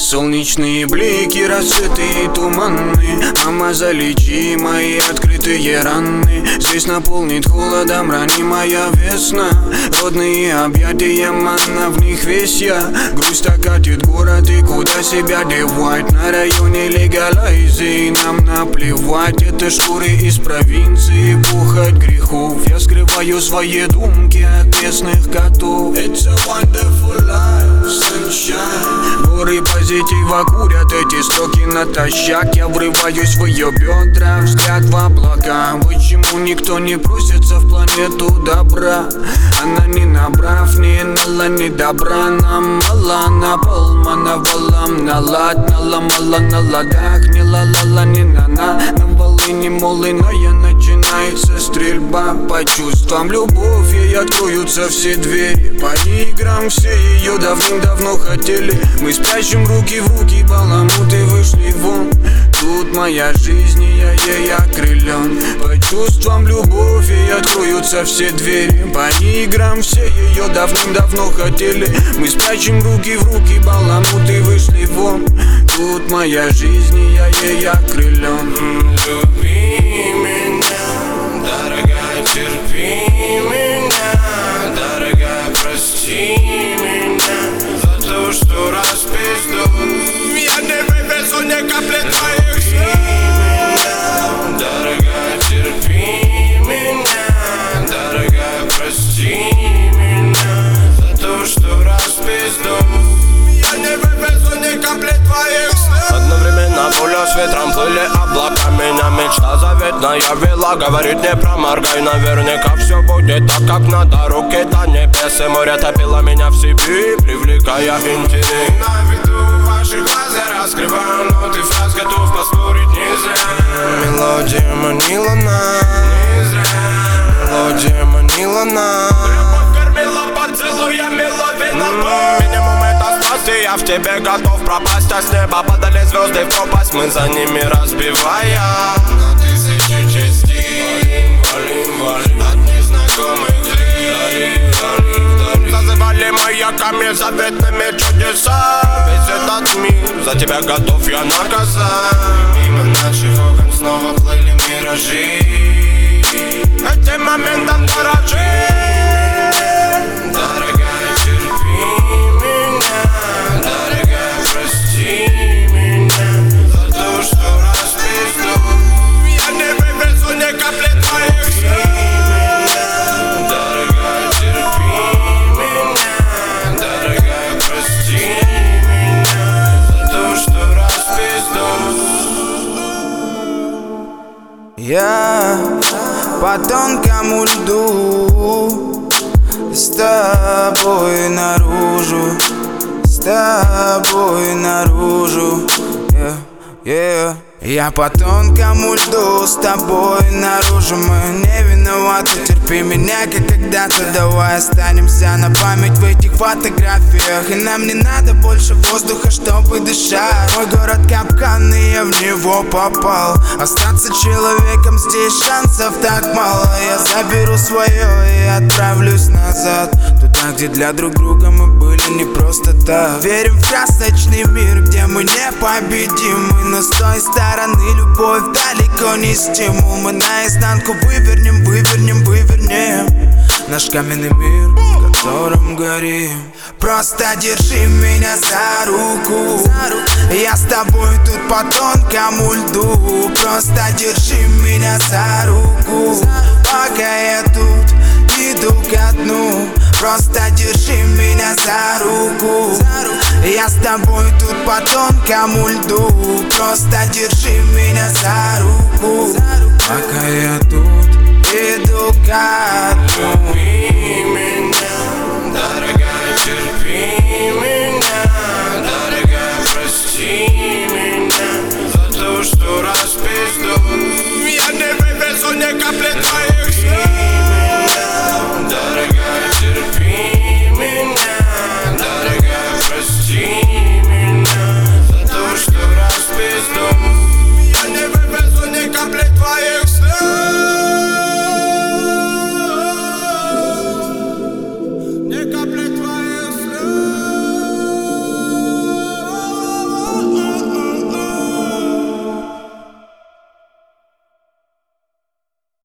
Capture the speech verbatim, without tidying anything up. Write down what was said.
Солнечные блики, рассветы туманны. Мама, залечи мои открытые раны. Здесь наполнит холодом ранимая весна. Родные объятия, манна, в них весь я. Грусть окатит город, и куда себя девать? На районе легалайзи, нам наплевать. Это шкуры из провинции, пухоть грехов. Я скрываю свои думки от местных котов. It's a wonderful life, sunshine. Горы позитива курят эти строки натощак. Я врываюсь в ее бедра, взгляд в облака. Почему никто не просится в планету добра? Она не набрав, не нала, не добра. Нам мало, на полмана валам, на лад, наломала на ладах. Не ла-ла-ла, не на-на, на волыне молыная начинается стрельба. По чувствам любовь, ей откроются все двери. По играм все ее давным-давно хотели. Мы спрячем руки в руки, баламуты вышли вон. Тут моя жизнь, и я ей окрылен. По чувствам любовь, ей откроются все двери. По играм все ее давным-давно хотели. Мы спрячем руки в руки, баламуты вышли вон. Тут моя жизнь, и я ей окрылен. Люби меня, дорогая, терпи меня. Дорогая, прости меня за то, что распизду. Я не вывезу ни капли твоих слез. Дорогая, терпи меня. Дорогая, прости меня за то, что распизду. Я не вывезу ни капли твоих слез. Одновременно пуля с ветром плыли облака. Меня мечта заветная вела. Говорит, не проморгай, наверняка все будет так, как надо. Руки-то небес и море топило меня в себе, привлекая интерес. На виду ваших глаз я раскрываю ноты фраз, готов поспорить не зря. Мелодия манила нас, не зря. Мелодия манила нас. Любовь кормила поцелуями, ловила боль. Минимум это спасти, я в тебе готов пропасть. А с неба падали звезды в пропасть, мы за ними разбивая на тысячи частей. Валим, валим от незнакомых лиц. Зазывали маяками заветными чудеса. Весь этот мир за тебя готов я наказать. Мимо наших окон снова плыли миражи. Этим моментом дорожи. Дорогая, терпи меня. Дорогая, прости меня за то, что распизду. Я не вывезу ни капли твоих слез. Дорогая, терпи меня. Дорогая, прости меня за то, что распизду. Я по тонкому льду, с тобой наружу, с тобой наружу, yeah, yeah. Я по тонкому льду, с тобой наружу. Мы не виноваты, терпи меня, как когда-то. Давай останемся на память в этих фотографиях. И нам не надо больше воздуха, чтобы дышать. Мой город капкан, и я в него попал. Остаться человеком здесь шансов так мало. Я заберу свое и отправлюсь назад, туда, где для друг друга мы были не просто так. Верим в красочный мир, где мы непобедимы. Но с той стороны любовь далеко не стимул. Мы наизнанку вывернем, вывернем, вывернем наш каменный мир, в котором горим. Просто держи меня за руку, я с тобой тут по тонкому льду. Просто держи меня за руку, пока я тут иду ко дну. Просто держи меня за руку, я с тобой тут по тонкому льду. Просто держи меня за руку, пока я тут иду ко дну. Терпи меня, дорогая, терпи меня. Дорогая, прости меня за то, что распизду. Я не вывезу ни капли твоих